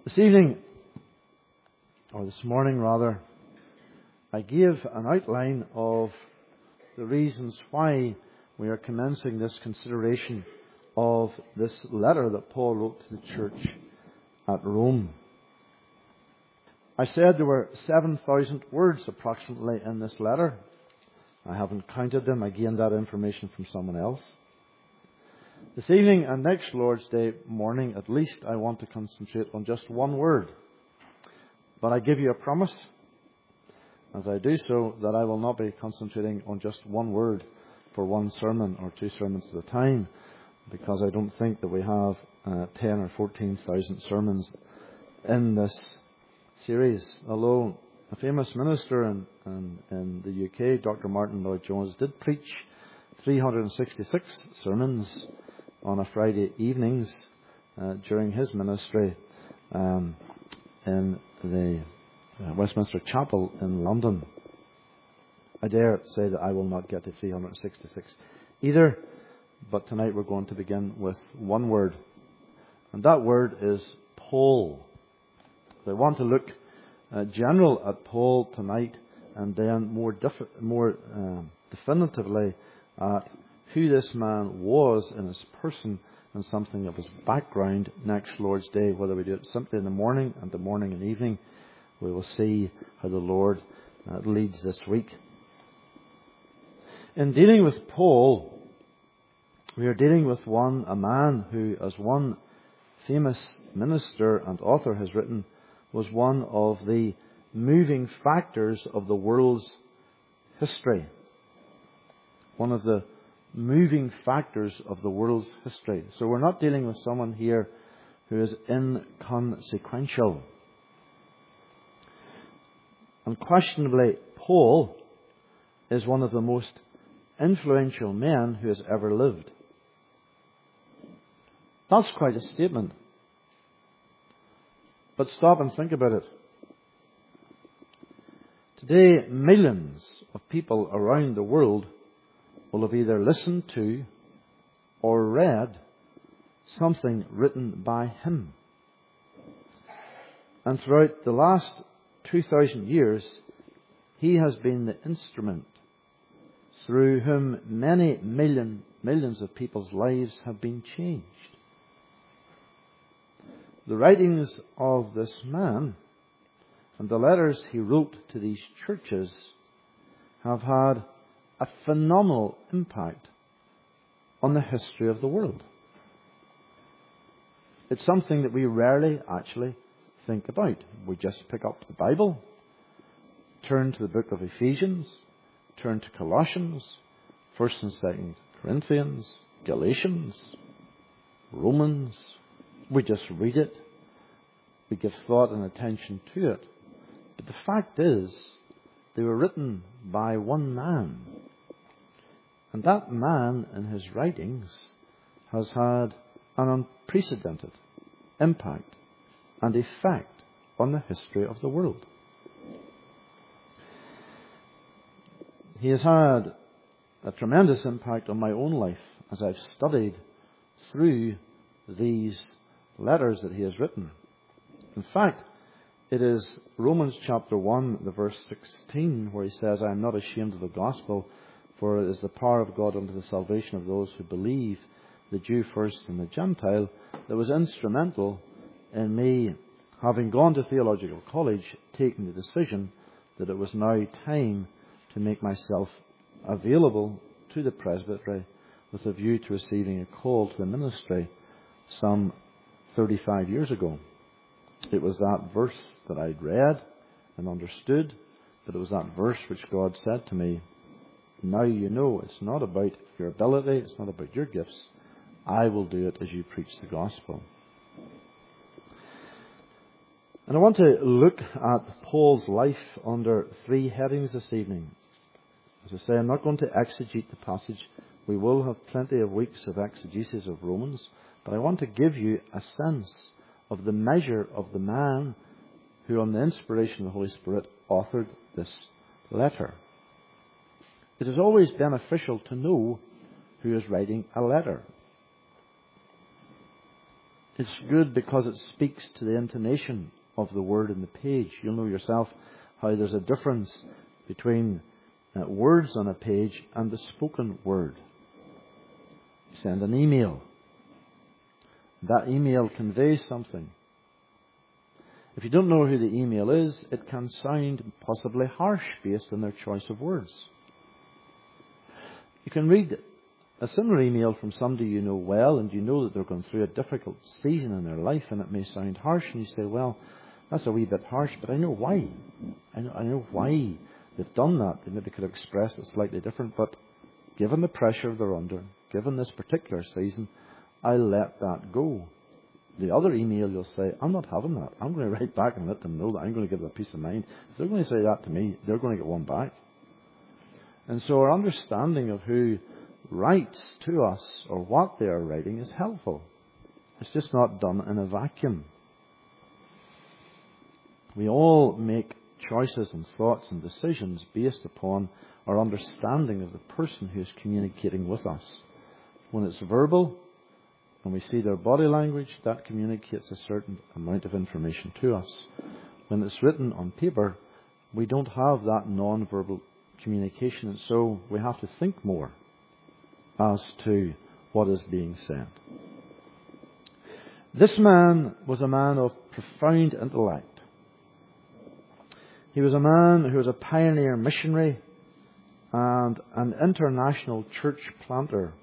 This evening, or this morning rather, I gave an outline of the reasons why we are commencing this consideration of this letter that Paul wrote to the church at Rome. I said there were 7,000 words approximately in this letter. I haven't counted them. I gained that information from someone else. This evening and next Lord's Day morning, at least, I want to concentrate on just one word. But I give you a promise, as I do so, that I will not be concentrating on just one word for one sermon or two sermons at a time, because I don't think that we have 10 or 14,000 sermons in this series. Although a famous minister in the UK, Dr. Martin Lloyd-Jones, did preach 366 sermons on a Friday evenings during his ministry in the Westminster Chapel in London. I dare say that I will not get to 366 either, but tonight we're going to begin with one word, and that word is Paul. I want to look general at Paul tonight, and then more definitively at who this man was in his person and something of his background next Lord's Day. Whether we do it simply in the morning and evening, we will see how the Lord leads this week. In dealing with Paul, we are dealing with a man who, as one famous minister and author has written, was one of the moving factors of the world's history. One of the moving factors of the world's history. So we're not dealing with someone here who is inconsequential. Unquestionably, Paul is one of the most influential men who has ever lived. That's quite a statement. But stop and think about it. Today, millions of people around the world will have either listened to or read something written by him. And throughout the last 2,000 years, he has been the instrument through whom many millions of people's lives have been changed. The writings of this man and the letters he wrote to these churches have had a phenomenal impact on the history of the world. It's something that we rarely actually think about. We just pick up the Bible, turn to the book of Ephesians, turn to Colossians, 1st and 2nd Corinthians, Galatians, Romans. We just read it. We give thought and attention to it. But the fact is, they were written by one man. And that man, in his writings, has had an unprecedented impact and effect on the history of the world. He has had a tremendous impact on my own life as I've studied through these letters that he has written. In fact, it is Romans chapter 1, the verse 16, where he says, I am not ashamed of the gospel, for it is the power of God unto the salvation of those who believe, the Jew first and the Gentile, that was instrumental in me, having gone to theological college, taking the decision that it was now time to make myself available to the presbytery with a view to receiving a call to the ministry some 35 years ago. It was that verse that I'd read and understood, but it was that verse which God said to me, now you know it's not about your ability, it's not about your gifts. I will do it as you preach the gospel. And I want to look at Paul's life under three headings this evening. As I say, I'm not going to exegete the passage. We will have plenty of weeks of exegesis of Romans, but I want to give you a sense of the measure of the man who, on the inspiration of the Holy Spirit, authored this letter. It is always beneficial to know who is writing a letter. It's good because it speaks to the intonation of the word in the page. You'll know yourself how there's a difference between words on a page and the spoken word. You send an email. That email conveys something. If you don't know who the email is, it can sound possibly harsh based on their choice of words. You can read a similar email from somebody you know well, and you know that they're going through a difficult season in their life, and it may sound harsh, and you say, well, that's a wee bit harsh, but I know why. I know why they've done that. They maybe could have expressed it slightly different, but given the pressure they're under, given this particular season, I'll let that go. The other email, you'll say, I'm not having that. I'm going to write back and let them know that I'm going to give them peace of mind. If they're going to say that to me, they're going to get one back. And so our understanding of who writes to us or what they are writing is helpful. It's just not done in a vacuum. We all make choices and thoughts and decisions based upon our understanding of the person who is communicating with us. When it's verbal, when we see their body language, that communicates a certain amount of information to us. When it's written on paper, we don't have that non-verbal communication, and so we have to think more as to what is being said. This man was a man of profound intellect. He was a man who was a pioneer missionary and an international church planter.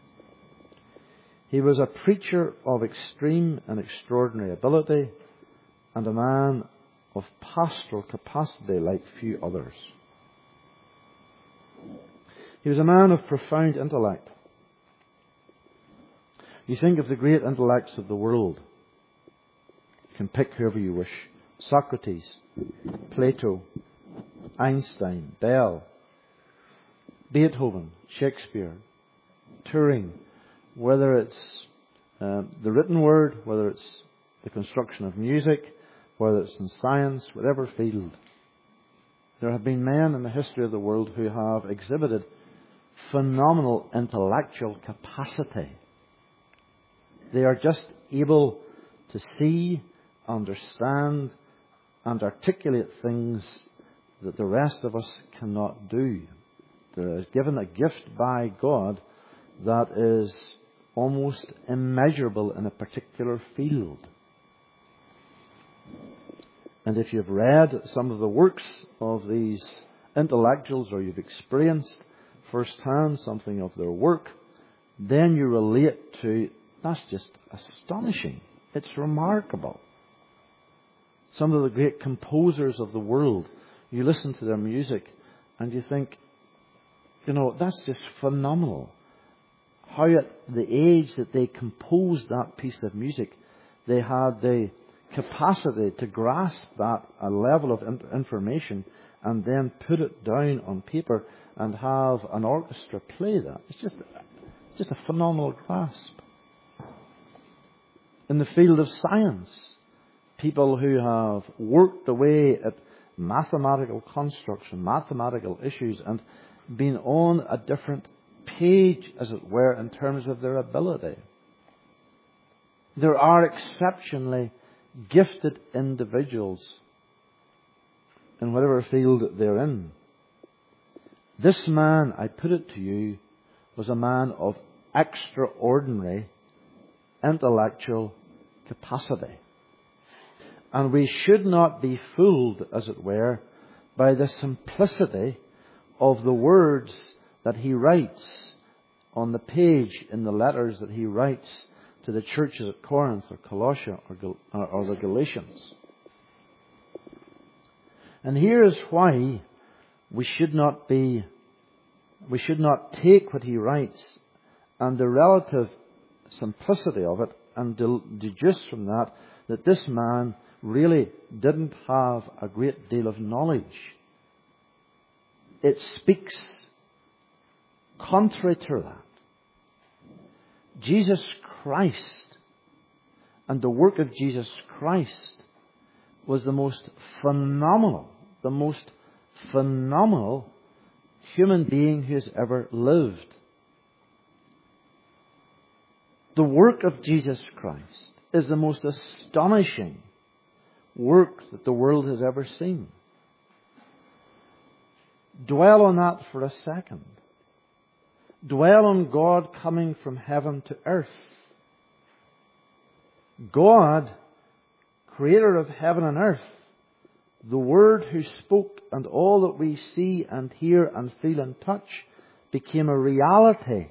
He was a preacher of extreme and extraordinary ability and a man of pastoral capacity like few others. He was a man of profound intellect. You think of the great intellects of the world. You can pick whoever you wish. Socrates, Plato, Einstein, Bell, Beethoven, Shakespeare, Turing, whether it's the written word, whether it's the construction of music, whether it's in science, whatever field. There have been men in the history of the world who have exhibited phenomenal intellectual capacity. They are just able to see, understand, and articulate things that the rest of us cannot do. They're given a gift by God that is almost immeasurable in a particular field. And if you've read some of the works of these intellectuals, or you've experienced firsthand something of their work, then you relate to, that's just astonishing. It's remarkable. Some of the great composers of the world, you listen to their music and you think, that's just phenomenal. How at the age that they composed that piece of music, they had the capacity to grasp that a level of information and then put it down on paper and have an orchestra play that. It's just a phenomenal grasp. In the field of science, people who have worked away at mathematical constructs and mathematical issues and been on a different page, as it were, in terms of their ability. There are exceptionally gifted individuals in whatever field they're in. This man, I put it to you, was a man of extraordinary intellectual capacity. And we should not be fooled, as it were, by the simplicity of the words that he writes on the page in the letters that he writes to the churches at Corinth or Colossia or the Galatians. And here is why we should not take what he writes and the relative simplicity of it and deduce from that this man really didn't have a great deal of knowledge. It speaks contrary to that. Jesus Christ and the work of Jesus Christ was the most phenomenal human being who has ever lived. The work of Jesus Christ is the most astonishing work that the world has ever seen. Dwell on that for a second. Dwell on God coming from heaven to earth. God, creator of heaven and earth, the Word who spoke, and all that we see and hear and feel and touch became a reality.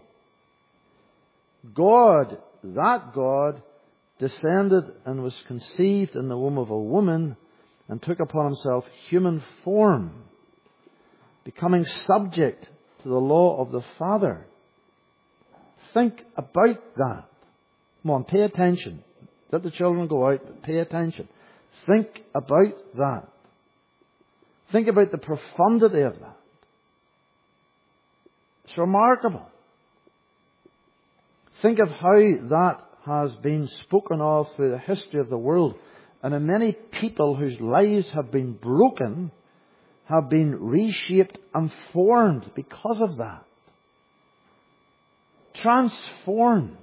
God, that God, descended and was conceived in the womb of a woman and took upon himself human form, becoming subject to the law of the Father. Think about that. Come on, pay attention. Let the children go out, but pay attention. Think about that. Think about the profundity of that. It's remarkable. Think of how that has been spoken of through the history of the world. And in many people whose lives have been broken, have been reshaped and formed because of that. Transformed.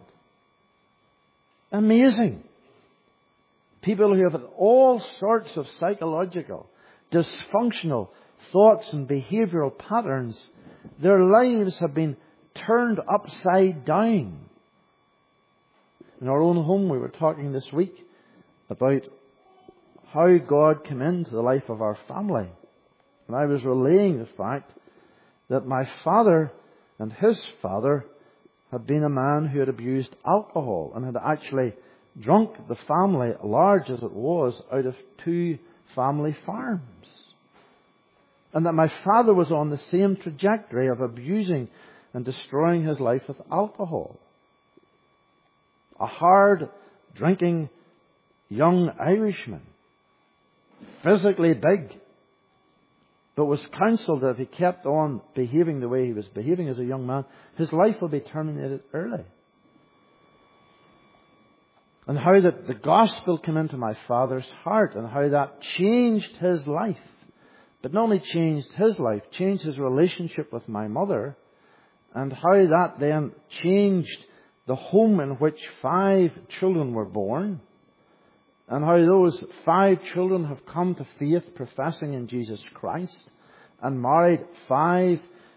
Amazing. People who have had all sorts of psychological, dysfunctional thoughts and behavioral patterns, their lives have been turned upside down. In our own home, we were talking this week about how God came into the life of our family. And I was relaying the fact that my father and his father had been a man who had abused alcohol and had actually drunk the family, large as it was, out of 2 family farms. And that my father was on the same trajectory of abusing and destroying his life with alcohol. A hard drinking young Irishman, physically big, but was counselled that if he kept on behaving the way he was behaving as a young man, his life would be terminated early. And how that the gospel came into my father's heart and how that changed his life. But not only changed his life, changed his relationship with my mother, and how that then changed the home in which 5 children were born, and how those 5 children have come to faith professing in Jesus Christ, and married 5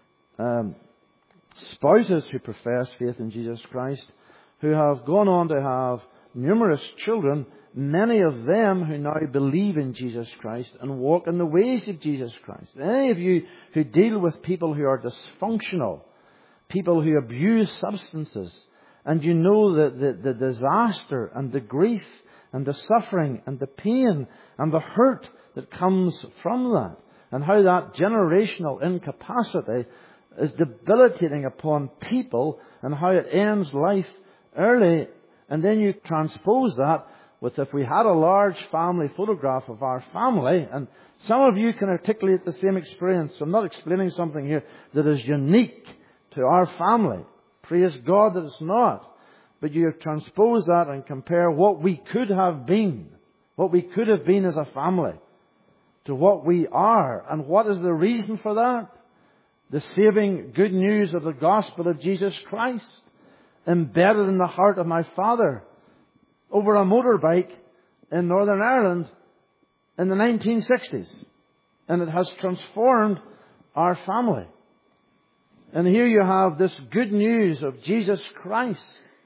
spouses who profess faith in Jesus Christ, who have gone on to have numerous children, many of them who now believe in Jesus Christ and walk in the ways of Jesus Christ. Any of you who deal with people who are dysfunctional, people who abuse substances, and you know the disaster and the grief and the suffering and the pain and the hurt that comes from that, and how that generational incapacity is debilitating upon people, and how it ends life early. And then you transpose that with, if we had a large family photograph of our family, and some of you can articulate the same experience. So I'm not explaining something here that is unique to our family. Praise God that it's not. But you transpose that and compare what we could have been as a family, to what we are. And what is the reason for that? The saving good news of the gospel of Jesus Christ, embedded in the heart of my father over a motorbike in Northern Ireland in the 1960s. And it has transformed our family. And here you have this good news of Jesus Christ.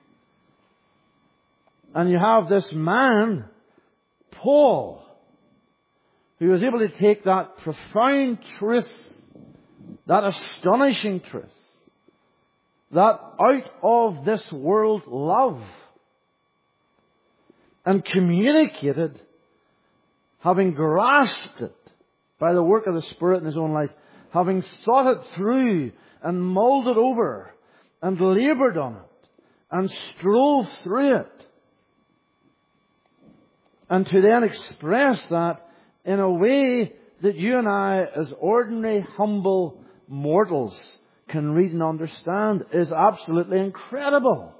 And you have this man, Paul, who was able to take that profound truth, that astonishing truth, that out of this world love, and communicated, having grasped it by the work of the Spirit in his own life, having thought it through and mulled it over and laboured on it and strove through it, and to then express that in a way that you and I, as ordinary, humble mortals, can read and understand, is absolutely incredible.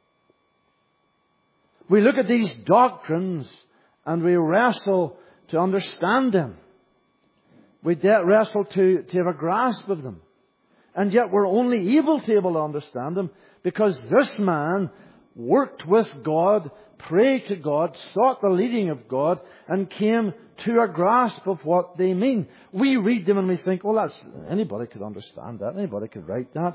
We look at these doctrines and we wrestle to understand them. We wrestle to have a grasp of them. And yet we're only able to understand them because this man worked with God, prayed to God, sought the leading of God, and came to a grasp of what they mean. We read them and we think, well, anybody could understand that. Anybody could write that.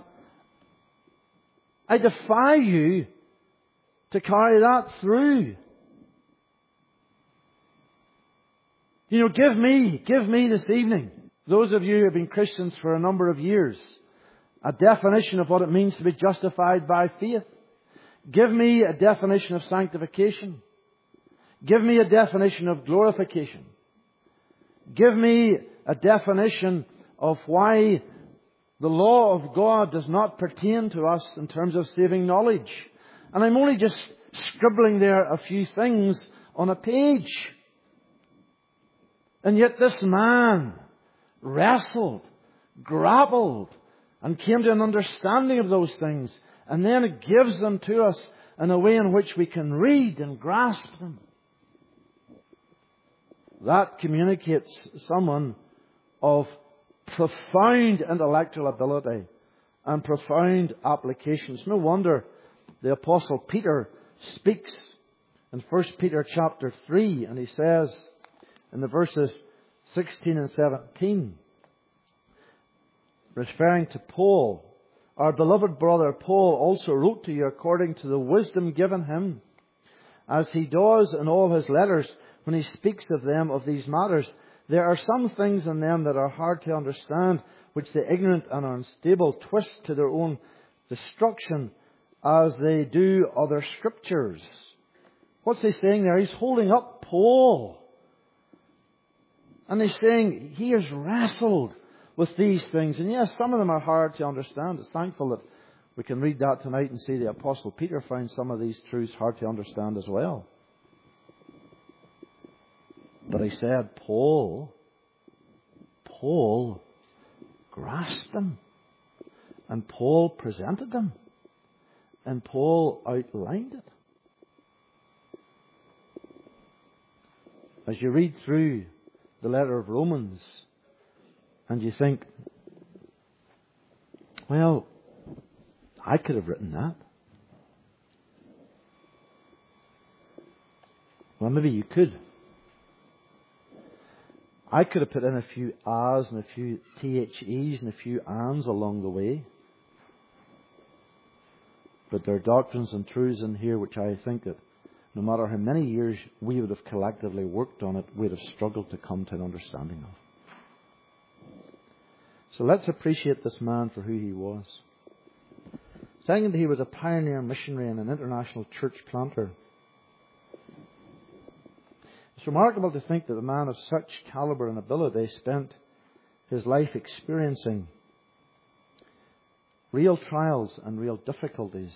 I defy you to carry that through. Give me this evening, those of you who have been Christians for a number of years, a definition of what it means to be justified by faith. Give me a definition of sanctification. Give me a definition of glorification. Give me a definition of why the law of God does not pertain to us in terms of saving knowledge. And I'm only just scribbling there a few things on a page. And yet this man wrestled, grappled, and came to an understanding of those things. And then it gives them to us in a way in which we can read and grasp them. That communicates someone of profound intellectual ability and profound applications. No wonder the Apostle Peter speaks in 1 Peter chapter 3, and he says in the verses 16 and 17, referring to Paul, our beloved brother Paul also wrote to you according to the wisdom given him, as he does in all his letters when he speaks of them, of these matters. There are some things in them that are hard to understand, which the ignorant and unstable twist to their own destruction, as they do other scriptures. What's he saying there? He's holding up Paul. And he's saying he has wrestled with these things. And yes, some of them are hard to understand. It's thankful that we can read that tonight and see the Apostle Peter found some of these truths hard to understand as well. But he said Paul grasped them. And Paul presented them. And Paul outlined it. As you read through the letter of Romans, and you think, well, I could have written that. Well, maybe you could. I could have put in a few ahs and a few THEs and a few ands along the way. But there are doctrines and truths in here which I think that no matter how many years we would have collectively worked on it, we'd have struggled to come to an understanding of. So let's appreciate this man for who he was. Secondly, he was a pioneer missionary and an international church planter. It's remarkable to think that a man of such caliber and ability spent his life experiencing real trials and real difficulties,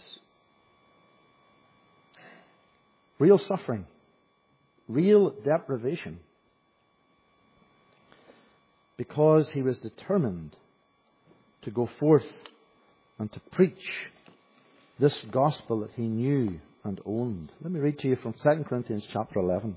real suffering, real deprivation, because he was determined to go forth and to preach this gospel that he knew and owned. Let me read to you from 2 Corinthians chapter 11.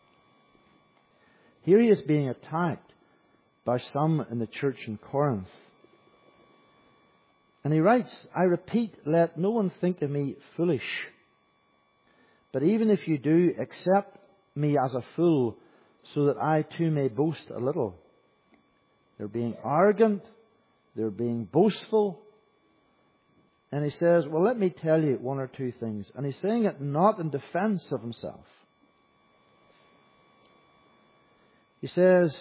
Here he is being attacked by some in the church in Corinth. And he writes, I repeat, let no one think of me foolish. But even if you do, accept me as a fool, so that I too may boast a little. They're being arrogant. They're being boastful. And he says, well, let me tell you one or two things. And he's saying it not in defense of himself. He says,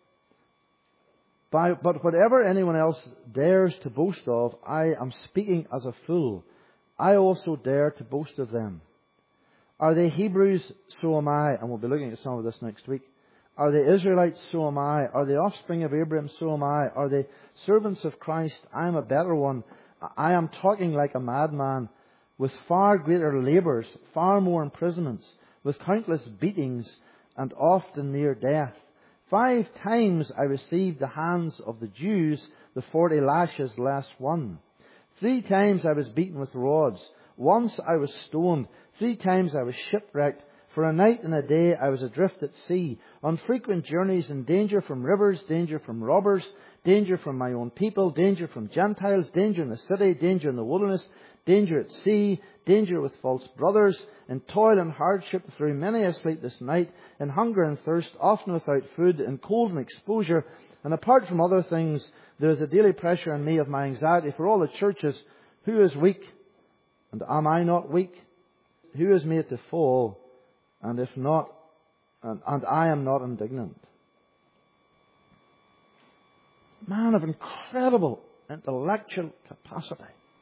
but whatever anyone else dares to boast of, I am speaking as a fool. I also dare to boast of them. Are they Hebrews? So am I. And we'll be looking at some of this next week. Are they Israelites? So am I. Are they offspring of Abraham? So am I. Are they servants of Christ? I am a better one. I am talking like a madman, with far greater labours, far more imprisonments, with countless beatings, and often near death. 5 times I received the hands of the Jews, the 40 lashes less one. 3 times I was beaten with rods. Once I was stoned. 3 times I was shipwrecked. For a night and a day I was adrift at sea, on frequent journeys, in danger from rivers, danger from robbers, danger from my own people, danger from Gentiles, danger in the city, danger in the wilderness, danger at sea, danger with false brothers, in toil and hardship, through many a sleepless night, in hunger and thirst, often without food, in cold and exposure. And apart from other things, there is a daily pressure on me of my anxiety for all the churches. Who is weak? And am I not weak? Who is made to fall? And if not, and I am not indignant. Man of incredible intellectual capacity.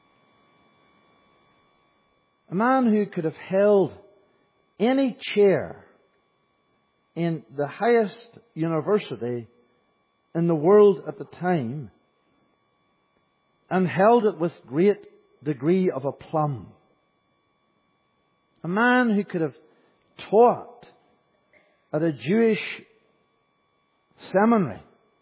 A man who could have held any chair in the highest university in the world at the time, and held it with great degree of aplomb. A man who could have taught at a Jewish seminary,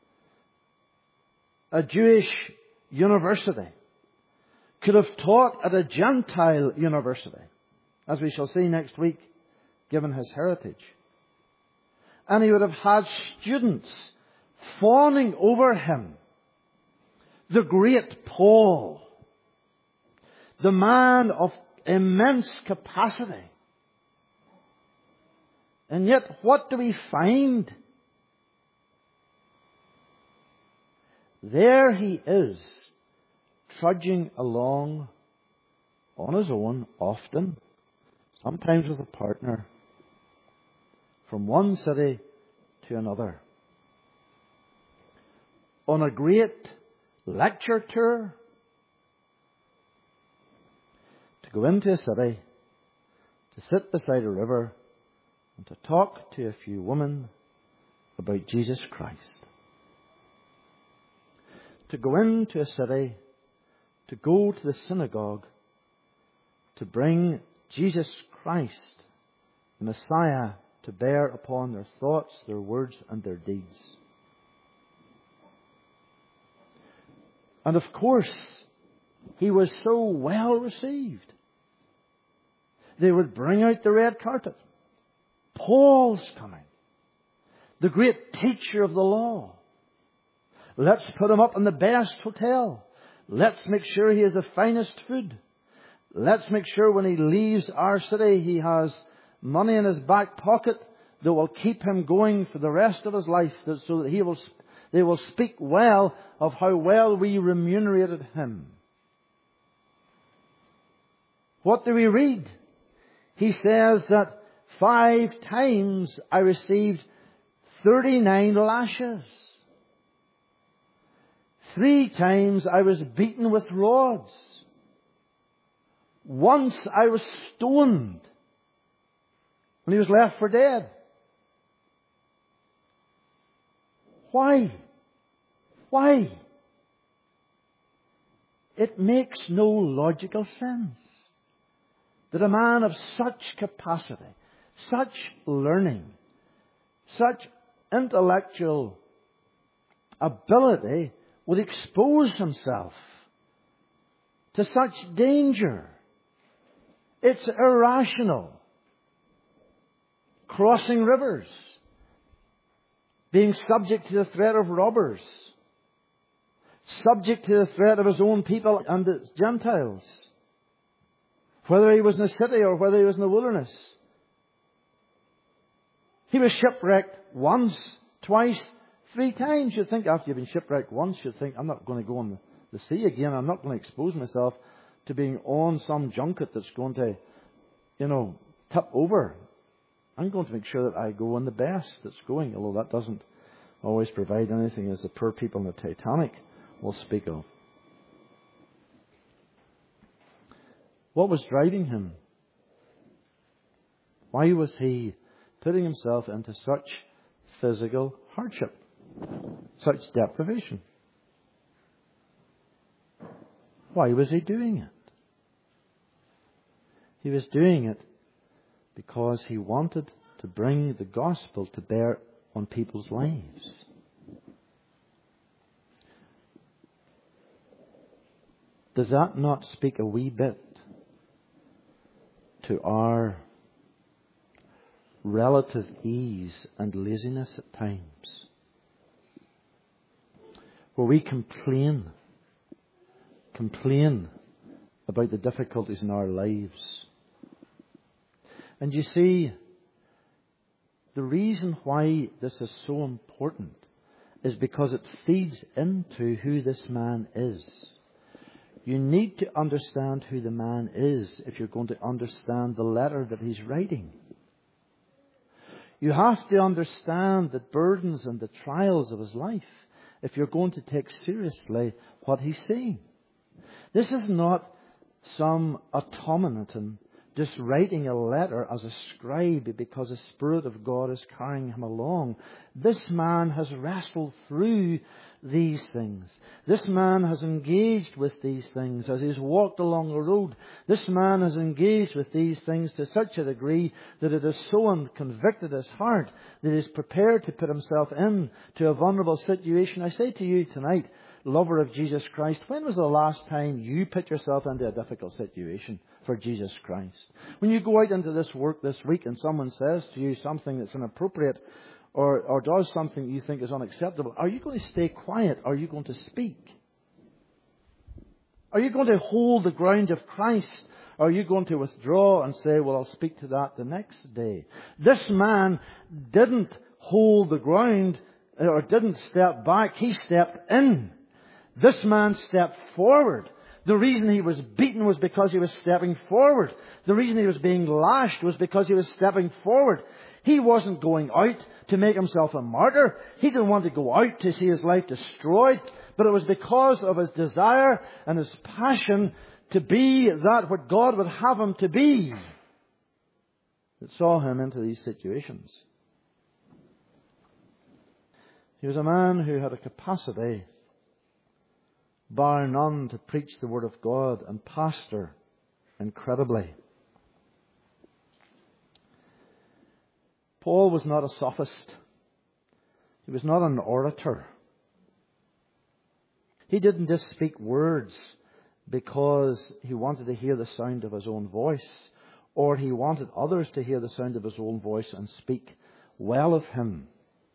a Jewish university, could have taught at a Gentile university, as we shall see next week, given his heritage. And he would have had students fawning over him. The great Paul, the man of immense capacity. And yet, what do we find? There he is, trudging along on his own, often, sometimes with a partner, from one city to another, on a great lecture tour, to go into a city, to sit beside a river, and to talk to a few women about Jesus Christ. To go into a city, to go to the synagogue, to bring Jesus Christ, the Messiah, to bear upon their thoughts, their words, and their deeds. And of course, he was so well received. They would bring out the red carpet. Paul's coming. The great teacher of the law. Let's put him up in the best hotel. Let's make sure he has the finest food. Let's make sure when he leaves our city he has money in his back pocket that will keep him going for the rest of his life, so that they will speak well of how well we remunerated him. What do we read? He says that 5 times I received 39 lashes. 3 times I was beaten with rods. Once I was stoned, and he was left for dead. Why? Why? It makes no logical sense that a man of such capacity, such learning, such intellectual ability would expose himself to such danger. It's irrational. Crossing rivers, being subject to the threat of robbers, subject to the threat of his own people and the Gentiles, whether he was in the city or whether he was in the wilderness. He was shipwrecked once, twice, 3 times. You'd think after you've been shipwrecked once, you'd think, I'm not going to go on the sea again. I'm not going to expose myself to being on some junket that's going to, tip over. I'm going to make sure that I go on the best that's going, although that doesn't always provide anything, as the poor people in the Titanic will speak of. What was driving him? Why was he putting himself into such physical hardship, such deprivation? Why was he doing it? He was doing it because he wanted to bring the gospel to bear on people's lives. Does that not speak a wee bit to our relative ease and laziness at times, where we complain about the difficulties in our lives. And you see, the reason why this is so important is because it feeds into who this man is. You need to understand who the man is if you're going to understand the letter that he's writing. You have to understand the burdens and the trials of his life if you're going to take seriously what he's saying. This is not some automaton just writing a letter as a scribe because the Spirit of God is carrying him along. This man has wrestled through these things. This man has engaged with these things as he's walked along the road. This man has engaged with these things to such a degree that it has so convicted his heart that he's prepared to put himself into a vulnerable situation. I say to you tonight, lover of Jesus Christ, when was the last time you put yourself into a difficult situation for Jesus Christ? When you go out into this work this week and someone says to you something that's inappropriate or does something you think is unacceptable, are you going to stay quiet? Are you going to speak? Are you going to hold the ground of Christ? Or are you going to withdraw and say, well, I'll speak to that the next day? This man didn't hold the ground or didn't step back. He stepped in. This man stepped forward. The reason he was beaten was because he was stepping forward. The reason he was being lashed was because he was stepping forward. He wasn't going out to make himself a martyr. He didn't want to go out to see his life destroyed. But it was because of his desire and his passion to be that what God would have him to be that saw him into these situations. He was a man who had a capacity, bar none, to preach the Word of God and pastor incredibly. Paul was not a sophist. He was not an orator. He didn't just speak words because he wanted to hear the sound of his own voice, or he wanted others to hear the sound of his own voice and speak well of him.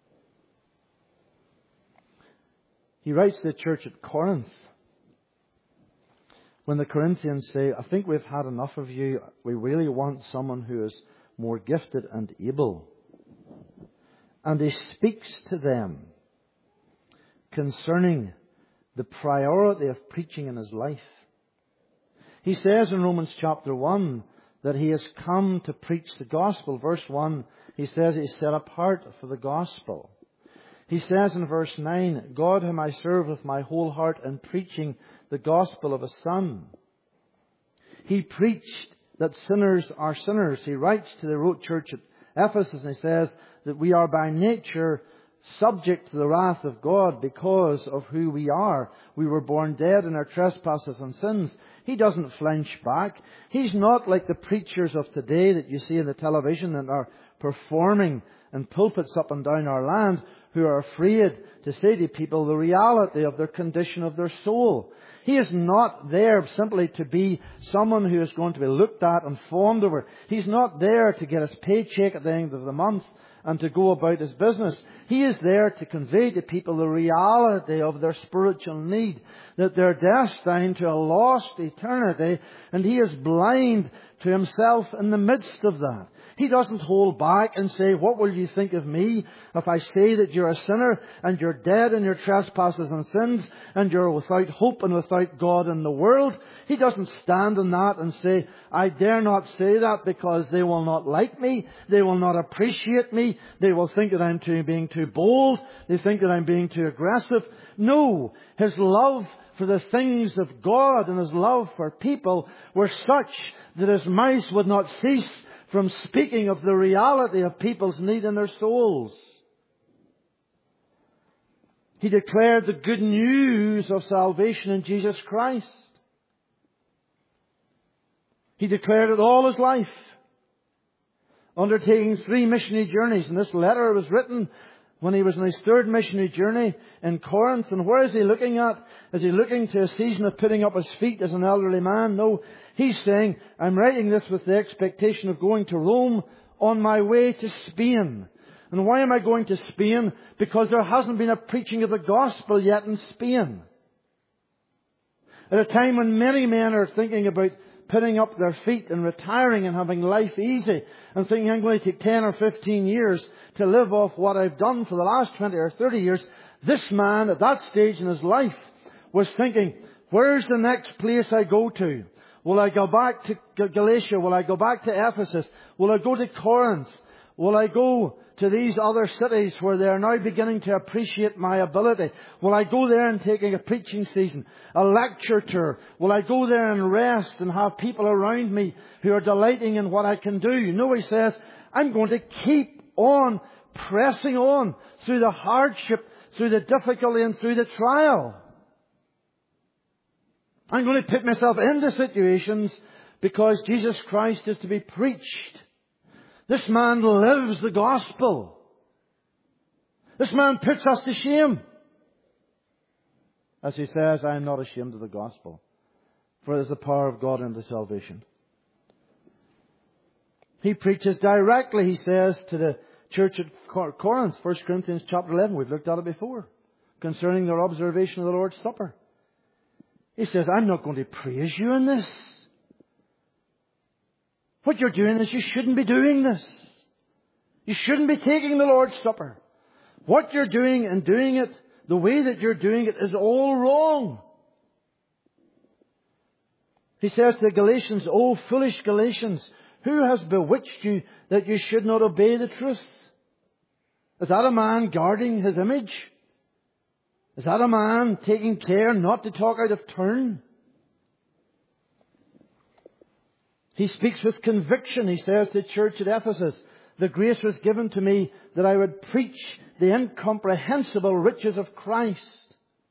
He writes to the church at Corinth, when the Corinthians say, I think we've had enough of you. We really want someone who is more gifted and able. And he speaks to them concerning the priority of preaching in his life. He says in Romans chapter 1 that he has come to preach the gospel. Verse 1, he says he's set apart for the gospel. He says in verse 9, God whom I serve with my whole heart in preaching the gospel of His Son. He preached that sinners are sinners. He writes to the wrote church at Ephesus and he says that we are by nature subject to the wrath of God because of who we are. We were born dead in our trespasses and sins. He doesn't flinch back. He's not like the preachers of today that you see in the television and are performing in pulpits up and down our land, who are afraid to say to people the reality of their condition of their soul. He is not there simply to be someone who is going to be looked at and fawned over. He's not there to get his paycheck at the end of the month and to go about his business. He is there to convey to people the reality of their spiritual need, that they're destined to a lost eternity, and he is blind to himself in the midst of that. He doesn't hold back and say, what will you think of me if I say that you're a sinner and you're dead in your trespasses and sins and you're without hope and without God in the world? He doesn't stand in that and say, I dare not say that because they will not like me. They will not appreciate me. They will think that I'm being too bold. They think that I'm being too aggressive. No, his love for the things of God and his love for people were such that his mouth would not cease from speaking of the reality of people's need in their souls. He declared the good news of salvation in Jesus Christ. He declared it all his life, undertaking 3 missionary journeys. And this letter was written when he was on his 3rd missionary journey in Corinth. And where is he looking at? Is he looking to a season of putting up his feet as an elderly man? No. He's saying, I'm writing this with the expectation of going to Rome on my way to Spain. And why am I going to Spain? Because there hasn't been a preaching of the gospel yet in Spain. At a time when many men are thinking about putting up their feet and retiring and having life easy and thinking I'm going to take 10 or 15 years to live off what I've done for the last 20 or 30 years, this man at that stage in his life was thinking, where's the next place I go to? Will I go back to Galatia? Will I go back to Ephesus? Will I go to Corinth? Will I go to these other cities where they are now beginning to appreciate my ability? Will I go there and take a preaching season, a lecture tour? Will I go there and rest and have people around me who are delighting in what I can do? No, he says, I'm going to keep on pressing on through the hardship, through the difficulty and through the trial. I'm going to put myself into situations because Jesus Christ is to be preached. This man lives the gospel. This man puts us to shame. As he says, I am not ashamed of the gospel, for it is the power of God unto salvation. He preaches directly, he says, to the church at Corinth, 1 Corinthians chapter 11. We've looked at it before, concerning their observation of the Lord's Supper. He says, I'm not going to praise you in this. What you're doing is you shouldn't be doing this. You shouldn't be taking the Lord's Supper. What you're doing and doing it, the way that you're doing it is all wrong. He says to the Galatians, O foolish Galatians, who has bewitched you that you should not obey the truth? Is that a man guarding his image? Is that a man taking care not to talk out of turn? He speaks with conviction. He says to the church at Ephesus, the grace was given to me that I would preach the incomprehensible riches of Christ.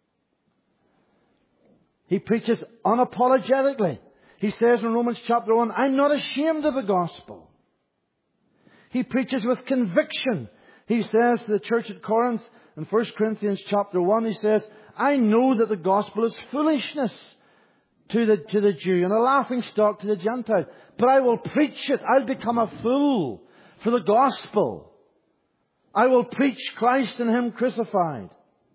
He preaches unapologetically. He says in Romans chapter 1, I'm not ashamed of the gospel. He preaches with conviction. He says to the church at Corinth in 1 Corinthians chapter 1, he says, I know that the gospel is foolishness to the Jew and a laughing stock to the Gentile. But I will preach it. I'll become a fool for the gospel. I will preach Christ and Him crucified.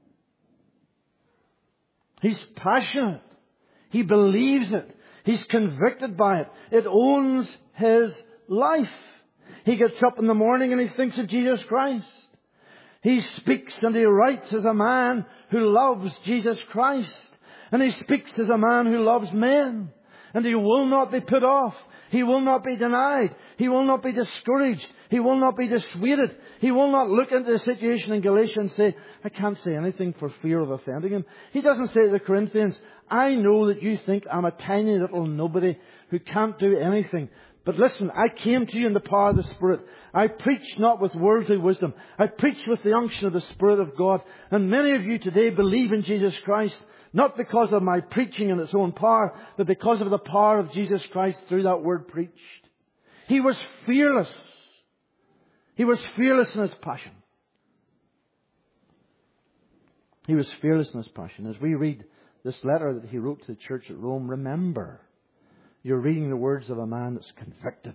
He's passionate. He believes it. He's convicted by it. It owns his life. He gets up in the morning and he thinks of Jesus Christ. He speaks and he writes as a man who loves Jesus Christ. And he speaks as a man who loves men. And he will not be put off. He will not be denied. He will not be discouraged. He will not be dissuaded. He will not look into the situation in Galatia and say, I can't say anything for fear of offending him. He doesn't say to the Corinthians, I know that you think I'm a tiny little nobody who can't do anything. But listen, I came to you in the power of the Spirit. I preached not with worldly wisdom. I preached with the unction of the Spirit of God. And many of you today believe in Jesus Christ, not because of my preaching in its own power, but because of the power of Jesus Christ through that word preached. He was fearless. He was fearless in his passion. He was fearless in his passion. As we read this letter that he wrote to the church at Rome, remember, you're reading the words of a man that's convicted.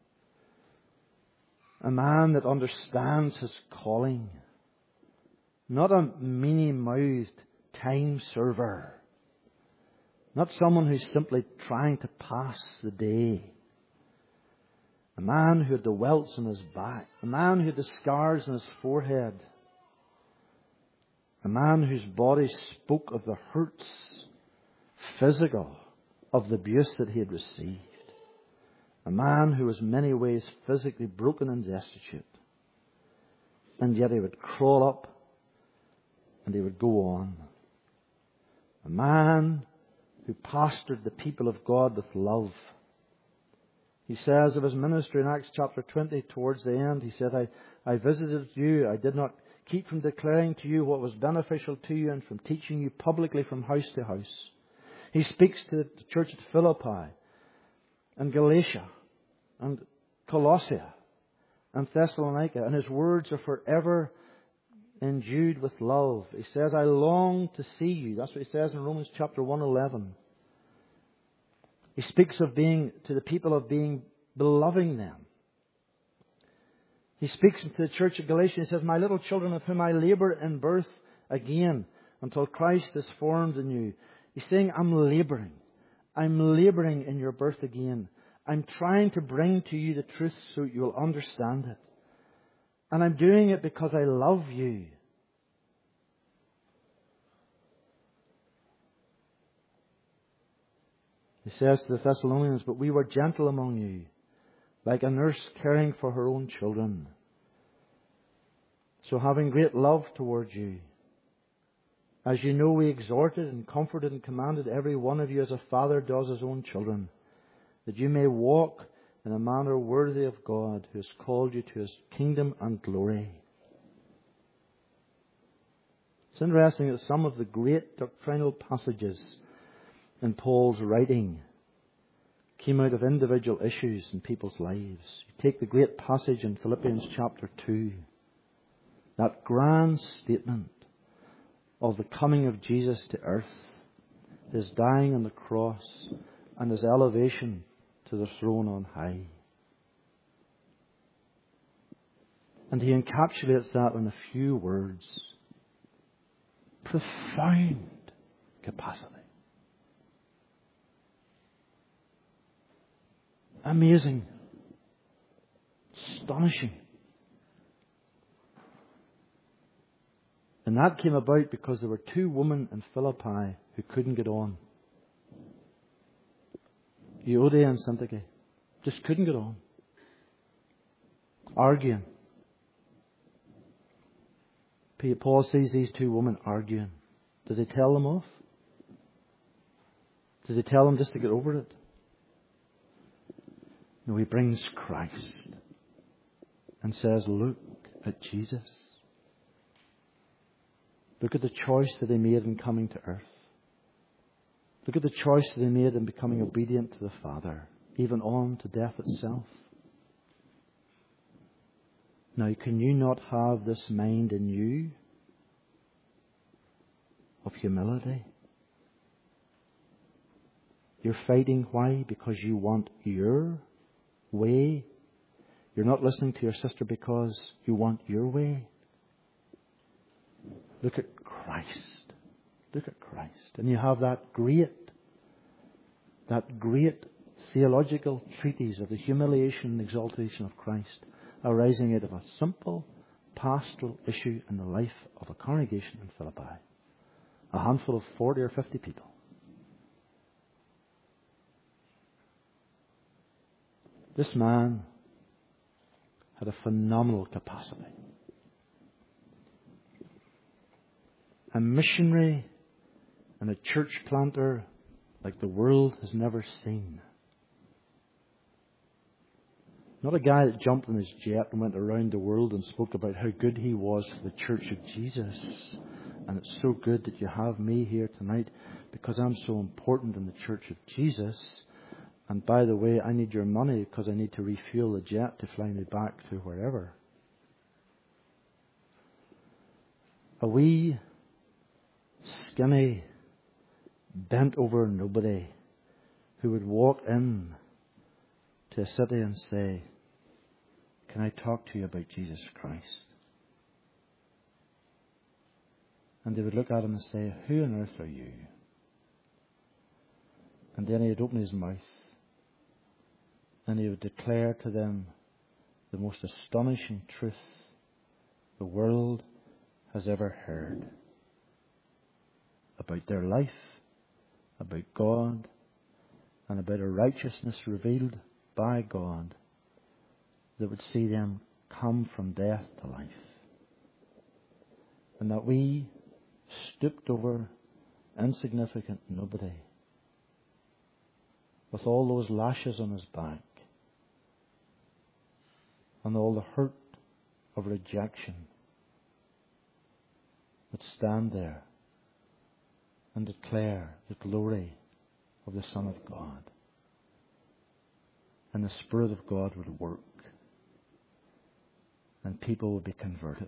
A man that understands his calling. Not a mealy-mouthed time server. Not someone who's simply trying to pass the day. A man who had the welts on his back. A man who had the scars on his forehead. A man whose body spoke of the hurts, physical, of the abuse that he had received. A man who was in many ways physically broken and destitute. And yet he would crawl up and he would go on. A man who pastored the people of God with love. He says of his ministry in Acts chapter 20, towards the end, he said, I visited you. I did not keep from declaring to you what was beneficial to you and from teaching you publicly from house to house. He speaks to the church at Philippi and Galatia and Colossia and Thessalonica, and his words are forever endued with love. He says, I long to see you. That's what he says in Romans chapter 1:11. He speaks of being, to the people of being, beloving them. He speaks into the church of Galatia. He says, my little children, of whom I labour in birth again until Christ is formed in you. He's saying, I'm labouring. I'm labouring in your birth again. I'm trying to bring to you the truth so you'll understand it. And I'm doing it because I love you. He says to the Thessalonians, but we were gentle among you, like a nurse caring for her own children. So having great love towards you, as you know, we exhorted and comforted and commanded every one of you as a father does his own children, that you may walk in a manner worthy of God, who has called you to His kingdom and glory. It's interesting that some of the great doctrinal passages in Paul's writing came out of individual issues in people's lives. You take the great passage in Philippians chapter 2, that grand statement of the coming of Jesus to earth, His dying on the cross, and His elevation to the throne on high. And he encapsulates that in a few words. Profound capacity. Amazing. Astonishing. And that came about because there were two women in Philippi who couldn't get on. Euodia and Syntyche. Just couldn't get on. Arguing. Paul sees these two women arguing. Does he tell them off? Does he tell them just to get over it? No, he brings Christ and says, look at Jesus. Look at the choice that he made in coming to earth. Look at the choice that he made in becoming obedient to the Father, even on to death itself. Now, can you not have this mind in you of humility? You're fighting. Why? Because you want your way. You're not listening to your sister because you want your way. Look at Christ. Look at Christ. And you have that great theological treatise of the humiliation and exaltation of Christ arising out of a simple pastoral issue in the life of a congregation in Philippi. A handful of 40 or 50 people. This man had a phenomenal capacity. A missionary and a church planter like the world has never seen. Not a guy that jumped in his jet and went around the world and spoke about how good he was for the Church of Jesus. And it's so good that you have me here tonight because I'm so important in the Church of Jesus. And by the way, I need your money because I need to refuel the jet to fly me back to wherever. A wee, skinny, bent over nobody who would walk in to a city and say, can I talk to you about Jesus Christ? And they would look at him and say, who on earth are you? And then he would open his mouth and he would declare to them the most astonishing truth the world has ever heard about their life, about God, and about a righteousness revealed by God that would see them come from death to life. And that we stooped over insignificant nobody with all those lashes on his back and all the hurt of rejection would stand there and declare the glory of the Son of God. And the Spirit of God would work. And people would be converted.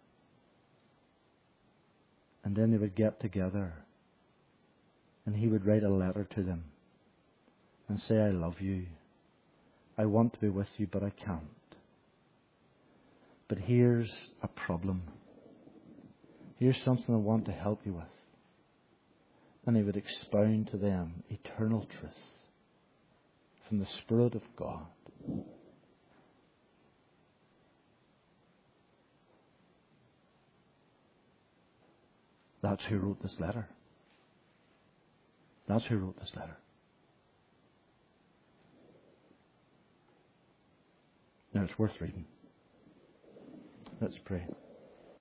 And then they would get together. And he would write a letter to them. And say, I love you. I want to be with you, but I can't. But here's a problem. Here's something I want to help you with. And he would expound to them eternal truth from the Spirit of God. That's who wrote this letter. That's who wrote this letter. Now it's worth reading. Let's pray.